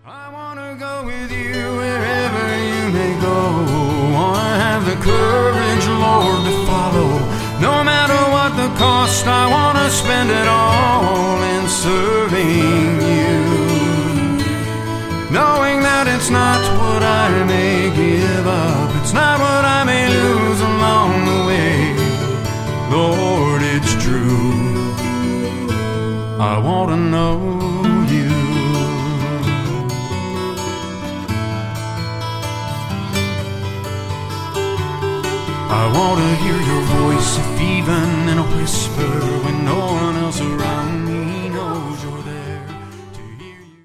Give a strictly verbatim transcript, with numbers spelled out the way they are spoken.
I want to go with you wherever you may go. I have the courage, Lord, to follow. No matter what the cost, I want to spend it all in serving you. Knowing that it's not what I may give up, it's not what I may lose along the way. Lord, it's true. I want to know you. I want to hear your voice, if even in a whisper, when no one else around.